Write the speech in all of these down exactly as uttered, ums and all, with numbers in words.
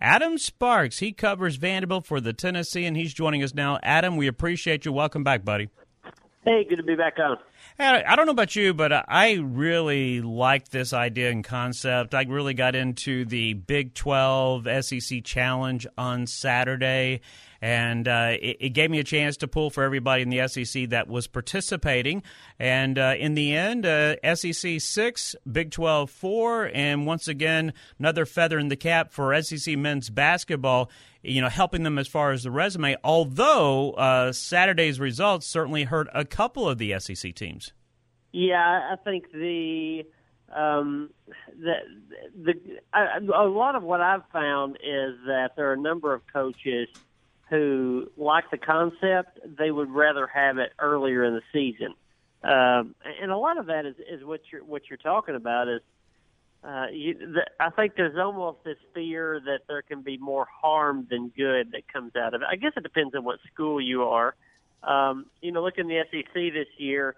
Adam Sparks. He covers Vanderbilt for the Tennessee, and he's joining us now. Adam, we appreciate you. Welcome back, buddy. Hey, good to be back on. I don't know about you, but I really like this idea and concept. I really got into the Big twelve S E C Challenge on Saturday, and uh, it, it gave me a chance to pull for everybody in the S E C that was participating. And uh, in the end, uh, S E C six, Big twelve four, and once again, another feather in the cap for S E C men's basketball, you know, helping them as far as the resume, although uh, Saturday's results certainly hurt a couple of the S E C teams. Yeah, I think the um, the, the I, a lot of what I've found is that there are a number of coaches who like the concept. They would rather have it earlier in the season, um, and a lot of that is, is what you're what you're talking about. Is uh, you, the, I think there's almost this fear that there can be more harm than good that comes out of it. I guess it depends on what school you are. Um, you know, look in the S E C this year.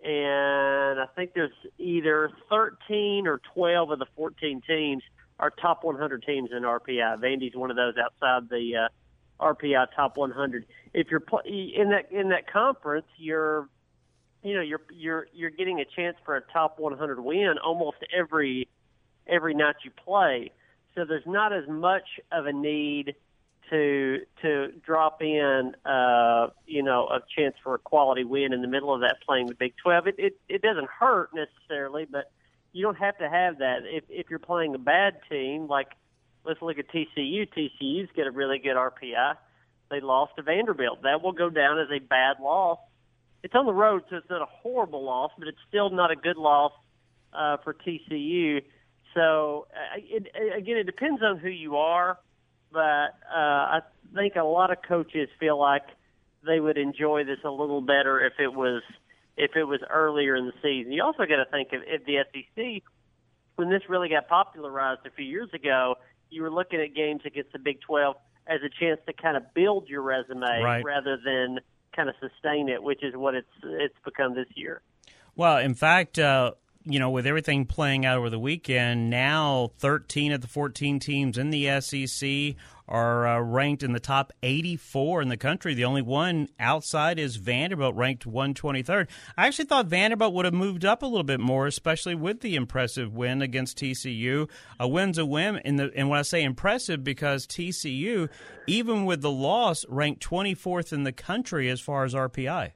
And I think there's either thirteen or twelve of the fourteen teams are top one hundred teams in R P I. Vandy's one of those outside the uh, R P I top one hundred. If you're in that in that conference, you're you know you're you're you're getting a chance for a top one hundred win almost every every night you play. So there's not as much of a need to to drop in, uh, you know, a chance for a quality win in the middle of that playing the Big twelve. It, it it doesn't hurt necessarily, but you don't have to have that. If if you're playing a bad team, like let's look at T C U. T C U's got a really good R P I. They lost to Vanderbilt. That will go down as a bad loss. It's on the road, so it's not a horrible loss, but it's still not a good loss uh, for T C U. So, uh, it, again, it depends on who you are. But uh, I think a lot of coaches feel like they would enjoy this a little better if it was if it was earlier in the season. You also got to think of, of the S E C. When this really got popularized a few years ago, you were looking at games against the Big twelve as a chance to kind of build your resume right. rather than kind of sustain it, which is what it's it's become this year. Well, in fact, uh, you know, with everything playing out over the weekend, now thirteen of the fourteen teams in the S E C are uh, ranked in the top eighty-four in the country. The only one outside is Vanderbilt, ranked one hundred twenty-third. I actually thought Vanderbilt would have moved up a little bit more, especially with the impressive win against T C U. A win's a win, and, the, and when I say impressive, because T C U, even with the loss, ranked twenty-fourth in the country as far as R P I.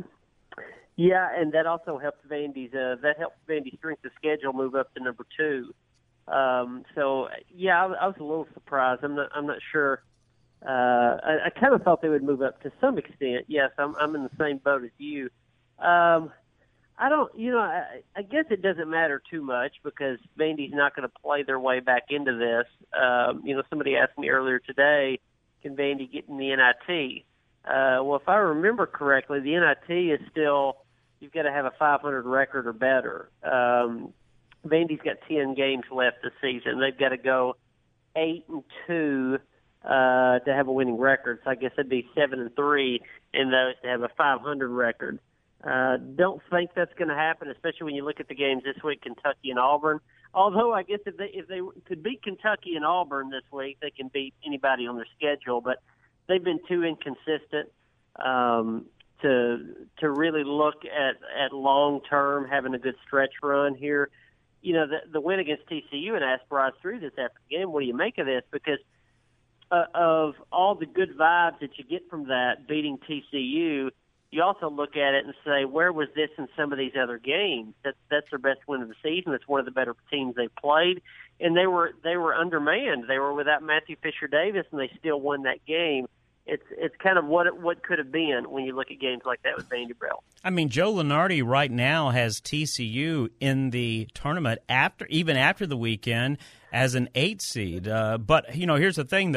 Yeah, and that also helped Vandy's uh, that helped Vandy's strength of schedule move up to number two. Um, so yeah, I, I was a little surprised. I'm not. I'm not sure. Uh, I, I kind of thought they would move up to some extent. Yes, I'm. I'm in the same boat as you. Um, I don't. You know, I, I guess it doesn't matter too much because Vandy's not going to play their way back into this. Um, you know, somebody asked me earlier today, can Vandy get in the N I T? Uh, well, if I remember correctly, the N I T is still. You've got to have a five hundred record or better. Um, Vandy's got ten games left this season. They've got to go eight and two uh, to have a winning record. So I guess it'd be seven and three in those to have a five hundred record. Uh, don't think that's going to happen, especially when you look at the games this week, Kentucky and Auburn. Although I guess if they if they could beat Kentucky and Auburn this week, they can beat anybody on their schedule. But they've been too inconsistent. Um, to to really look at, at long-term, having a good stretch run here. You know, the, the win against T C U, and I asked Bryce Drew this after the game, what do you make of this? Because uh, of all the good vibes that you get from that, beating T C U, you also look at it and say, where was this in some of these other games? That's, that's their best win of the season. It's one of the better teams they've played. And they were they were undermanned. They were without Matthew Fisher-Davis, and they still won that game. It's it's kind of what it, what could have been when you look at games like that with Vanderbilt. I mean, Joe Lunardi right now has T C U in the tournament after even after the weekend as an eight seed. Uh, but you know, here's the thing though: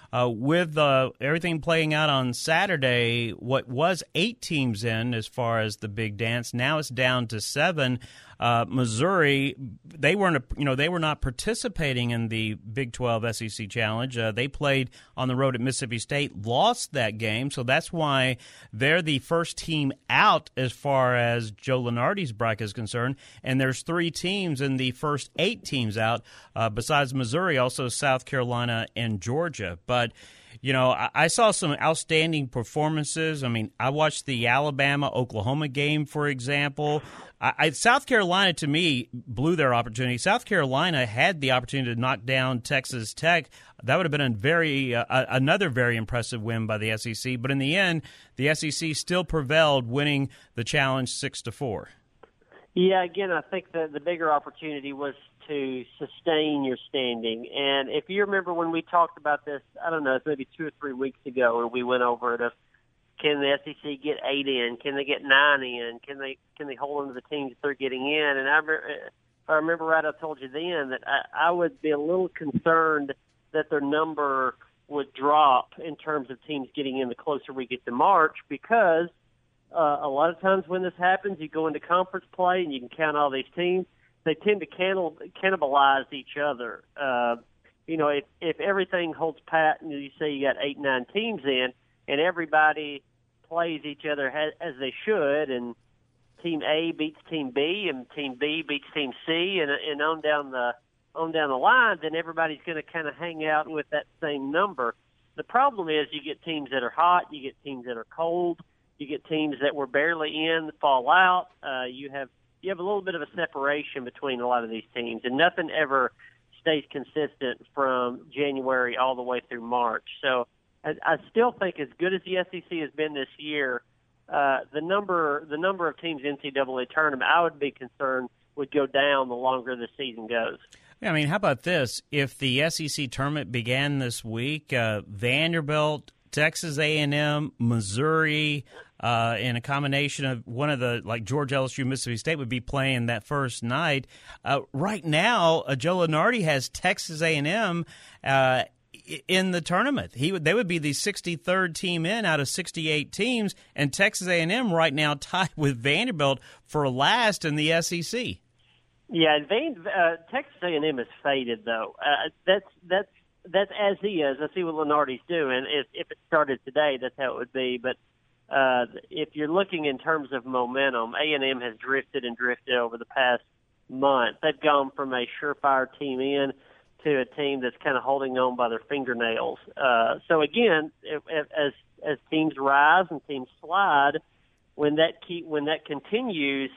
Uh, with uh, everything playing out on Saturday, what was eight teams in as far as the big dance, now it's down to seven. Uh, Missouri, they weren't, you know, they were not participating in the Big twelve S E C Challenge. Uh, they played on the road at Mississippi State, lost that game, so that's why they're the first team out as far as Joe Lunardi's bracket is concerned. And there's three teams in the first eight teams out, uh, besides Missouri, also South Carolina and Georgia. But you know, I, I saw some outstanding performances. I mean, I watched the Alabama-Oklahoma game, for example. I, I, South Carolina, to me, blew their opportunity. South Carolina had the opportunity to knock down Texas Tech. That would have been a very uh, another very impressive win by the S E C. But in the end, the S E C still prevailed, winning the challenge six to four. Yeah, again, I think the, the bigger opportunity was to sustain your standing. And if you remember when we talked about this, I don't know, it's maybe two or three weeks ago, and we went over it of can the S E C get eight in? Can they get nine in? Can they can they hold on to the teams that they're getting in? And I, if I remember right, I told you then that I, I would be a little concerned that their number would drop in terms of teams getting in the closer we get to March, because uh, a lot of times when this happens, you go into conference play and you can count all these teams. They tend to cannibalize each other. Uh, you know, if, if everything holds pat and you say you got eight, nine teams in, and everybody plays each other as, as they should, and Team A beats Team B, and Team B beats Team C, and, and on down the on down the line, then everybody's going to kind of hang out with that same number. The problem is you get teams that are hot, you get teams that are cold, you get teams that were barely in fall out. Uh, you have you have a little bit of a separation between a lot of these teams, and nothing ever stays consistent from January all the way through March. So I, I still think, as good as the S E C has been this year, uh, the number the number of teams in N C double A tournament, I would be concerned, would go down the longer the season goes. Yeah, I mean, how about this? If the S E C tournament began this week, uh, Vanderbilt, Texas A and M, Missouri, uh, and a combination of one of the, like Georgia, L S U, Mississippi State would be playing that first night. Uh, right now, uh, Joe Lunardi has Texas A and M uh, in the tournament. He would, they would be the sixty-third team in out of sixty-eight teams, and Texas A and M right now tied with Vanderbilt for last in the S E C. Yeah, Van, uh, Texas A and M is faded though. Uh, that's that's that's as he is. I see what Lunardi's doing. If if it started today, that's how it would be. But uh, if you're looking in terms of momentum, A and M has drifted and drifted over the past month. They've gone from a surefire team in to a team that's kind of holding on by their fingernails. Uh, so again, if, if, as as teams rise and teams slide, when that keep when that continues.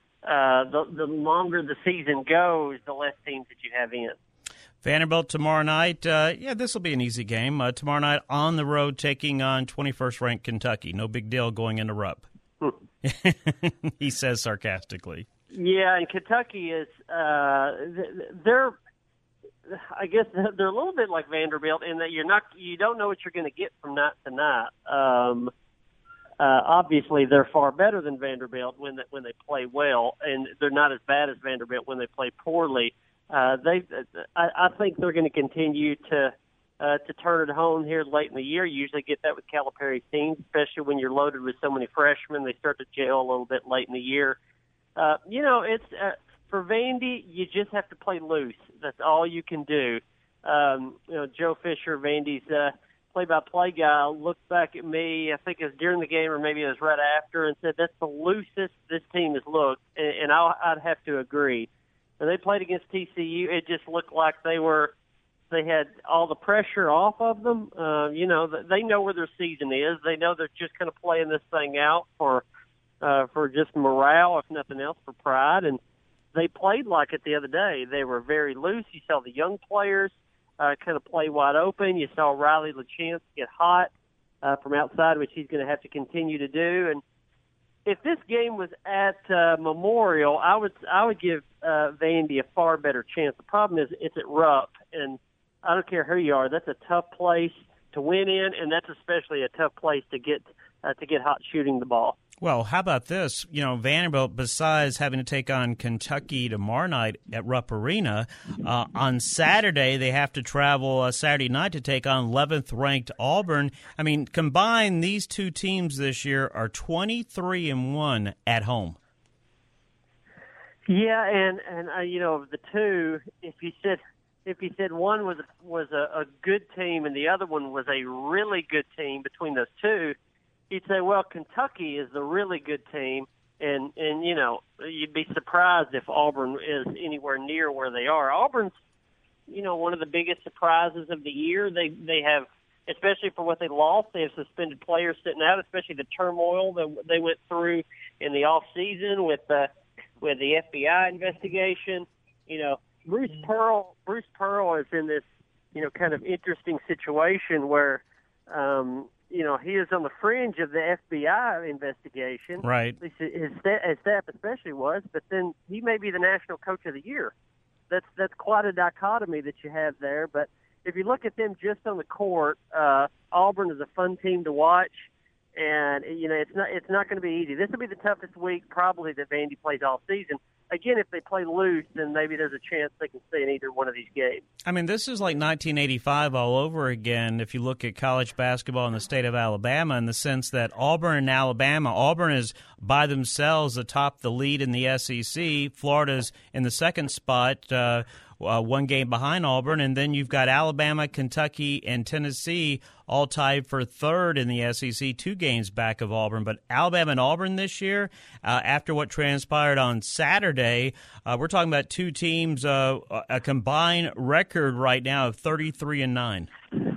Uh, the, the longer the season goes, the less teams that you have in. Vanderbilt tomorrow night. Uh, yeah, this will be an easy game. Uh, tomorrow night on the road taking on twenty-first ranked Kentucky. No big deal going into Rupp. He says sarcastically. Yeah, and Kentucky is, uh, they're, I guess they're a little bit like Vanderbilt in that you're not, you don't know what you're going to get from night to night. Um, Uh, obviously, they're far better than Vanderbilt when they, when they play well, and they're not as bad as Vanderbilt when they play poorly. Uh, they, I, I think they're going to continue to uh, to turn it home here late in the year. You usually get that with Calipari's teams, especially when you're loaded with so many freshmen. They start to gel a little bit late in the year. Uh, you know, it's uh, for Vandy, you just have to play loose. That's all you can do. Um, you know, Joe Fisher, Vandy's uh, play-by-play guy, looked back at me, I think it was during the game or maybe it was right after, and said, that's the loosest this team has looked, and, and I'll, I'd have to agree. When they played against T C U, it just looked like they were, they had all the pressure off of them. Uh, you know, they know where their season is. They know they're just kind of playing this thing out for, uh, for just morale, if nothing else, for pride, and they played like it the other day. They were very loose. You saw the young players Uh, kind of play wide open. You saw Riley LaChance get hot uh, from outside, which he's going to have to continue to do. And if this game was at uh, Memorial, I would I would give uh, Vandy a far better chance. The problem is it's at Rupp, and I don't care who you are. That's a tough place to win in, and that's especially a tough place to get uh, to get hot shooting the ball. Well, how about this? You know, Vanderbilt, besides having to take on Kentucky tomorrow night at Rupp Arena, uh, on Saturday they have to travel uh, Saturday night to take on eleventh-ranked Auburn. I mean, combined, these two teams this year are twenty-three and one at home. Yeah, and and uh, you know, the two, if you said if you said one was was a, a good team and the other one was a really good team between those two, you'd say, well, Kentucky is the really good team, and, and you know, you'd be surprised if Auburn is anywhere near where they are. Auburn's, you know, one of the biggest surprises of the year. They they have, especially for what they lost, they have suspended players sitting out, especially the turmoil that they went through in the off season with the with the F B I investigation. You know, Bruce Pearl Bruce Pearl is in this, you know, kind of interesting situation where. Um, You know, he is on the fringe of the F B I investigation. Right. At least his, his staff especially was, but then he may be the national coach of the year. That's that's quite a dichotomy that you have there. But if you look at them just on the court, uh, Auburn is a fun team to watch, and you know it's not it's not going to be easy. This will be the toughest week probably that Vandy plays all season. Again, if they play loose, then maybe there's a chance they can stay in either one of these games. I mean, this is like nineteen eighty-five all over again if you look at college basketball in the state of Alabama, in the sense that Auburn and Alabama, Auburn is by themselves atop the lead in the S E C. Florida's in the second spot, uh, uh, one game behind Auburn, and then you've got Alabama, Kentucky, and Tennessee all tied for third in the S E C, two games back of Auburn. But Alabama and Auburn this year, uh, after what transpired on Saturday, uh, we're talking about two teams, uh, a combined record right now of thirty-three and nine.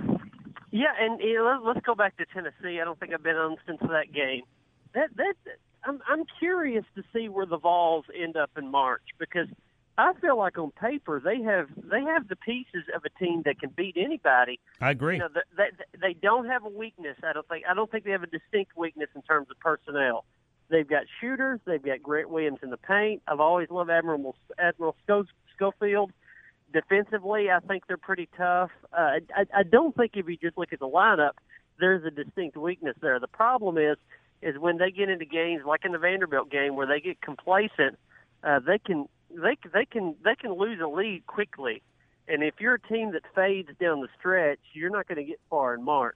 Yeah, and you know, let's go back to Tennessee. I don't think I've been on since that game. That that I'm I'm curious to see where the Vols end up in March, because I feel like on paper they have they have the pieces of a team that can beat anybody. I agree. You know, they, they don't have a weakness. I don't think I don't think they have a distinct weakness in terms of personnel. They've got shooters. They've got Grant Williams in the paint. I've always loved Admiral Admiral Schofield. Defensively, I think they're pretty tough. Uh, I, I don't think if you just look at the lineup, there's a distinct weakness there. The problem is is when they get into games like in the Vanderbilt game where they get complacent, uh, they can. They they can they can lose a lead quickly, and if you're a team that fades down the stretch, you're not going to get far in March.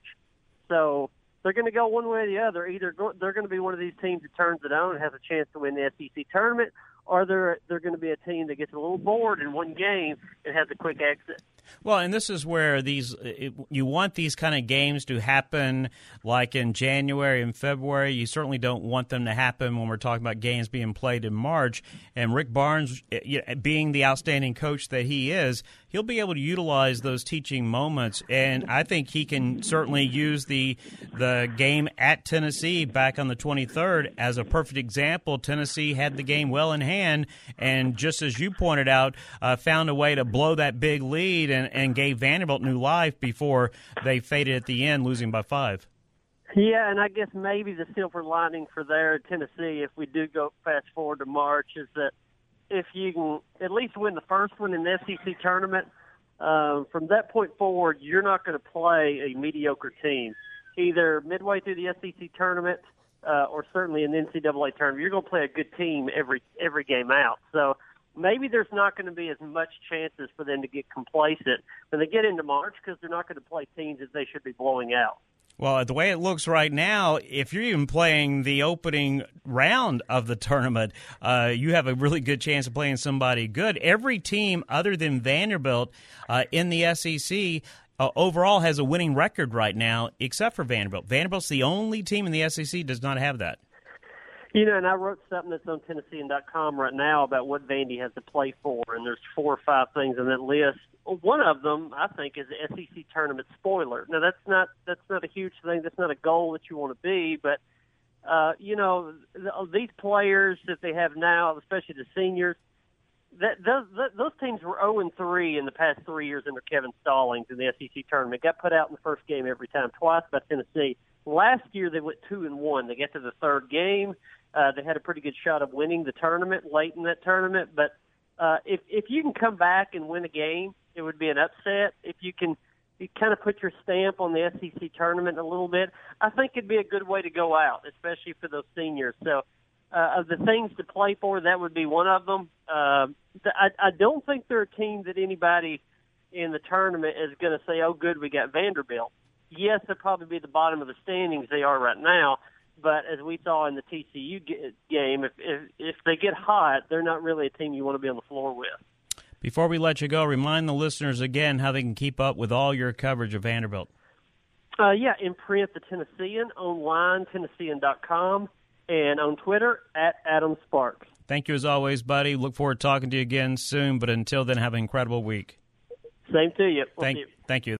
So they're going to go one way or the other. Either go, they're going to be one of these teams that turns it on and has a chance to win the S E C tournament, or they're they're going to be a team that gets a little bored in one game and has a quick exit. Well, and this is where these it, you want these kind of games to happen like in January and February. You certainly don't want them to happen when we're talking about games being played in March. And Rick Barnes, being the outstanding coach that he is, he'll be able to utilize those teaching moments. And I think he can certainly use the the game at Tennessee back on the twenty-third as a perfect example. Tennessee had the game well in hand, and just as you pointed out, uh, found a way to blow that big lead and, and gave Vanderbilt new life before they faded at the end, losing by five. Yeah, and I guess maybe the silver lining for there at Tennessee, if we do go fast forward to March, is that if you can at least win the first one in the S E C tournament, um, from that point forward, you're not going to play a mediocre team. Either midway through the S E C tournament uh, or certainly in the N C double A tournament, you're going to play a good team every every game out. So maybe there's not going to be as much chances for them to get complacent when they get into March, because they're not going to play teams that they should be blowing out. Well, the way it looks right now, if you're even playing the opening round of the tournament, uh, you have a really good chance of playing somebody good. Every team other than Vanderbilt uh, in the S E C uh, overall has a winning record right now, except for Vanderbilt. Vanderbilt's the only team in the S E C does not have that. You know, and I wrote something that's on Tennessean dot com right now about what Vandy has to play for, and there's four or five things on that list. One of them, I think, is the S E C tournament spoiler. Now, that's not that's not a huge thing. That's not a goal that you want to be, but uh, you know, these players that they have now, especially the seniors, that those those teams were oh and three in the past three years under Kevin Stallings in the S E C tournament. Got put out in the first game every time, twice by Tennessee. Last year they went two and one. They got to the third game. Uh, they had a pretty good shot of winning the tournament late in that tournament. But uh, if if you can come back and win a game, it would be an upset. If you can you kind of put your stamp on the S E C tournament a little bit, I think it'd be a good way to go out, especially for those seniors. So uh, of the things to play for, that would be one of them. Uh, I, I don't think they're a team that anybody in the tournament is going to say, oh, good, we got Vanderbilt. Yes, they'll probably be the bottom of the standings they are right now, but as we saw in the T C U game, if, if, if they get hot, they're not really a team you want to be on the floor with. Before we let you go, remind the listeners again how they can keep up with all your coverage of Vanderbilt. Uh, yeah, in print, The Tennessean, online, Tennessean dot com, and on Twitter, at Adam Sparks. Thank you as always, buddy. Look forward to talking to you again soon, but until then, have an incredible week. Same to you. We'll thank, see you. Thank you.